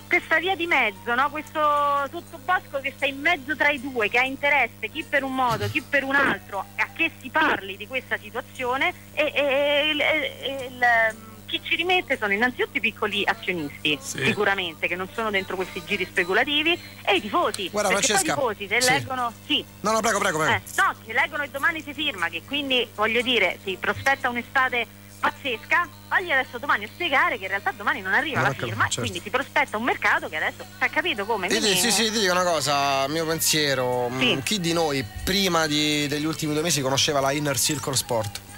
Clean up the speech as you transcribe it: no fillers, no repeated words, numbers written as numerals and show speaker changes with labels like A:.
A: questa via di mezzo, no? Questo sottobosco che sta in mezzo tra i due, che ha interesse chi per un modo, chi per un altro, a che si parli di questa situazione chi ci rimette sono innanzitutto i piccoli azionisti, sicuramente, che non sono dentro questi giri speculativi, e i tifosi.
B: Guarda,
A: perché
B: Francesca,
A: poi i tifosi se leggono
B: No, prego.
A: no, se leggono e domani si firma, che quindi voglio dire si prospetta un'estate pazzesca, fagli adesso domani a spiegare che in realtà domani non arriva la firma, certo. Quindi si prospetta un mercato che adesso hai capito come?
B: Sì, ti dico una cosa, mio pensiero, chi di noi prima degli ultimi 2 mesi conosceva la Inner Circle Sport?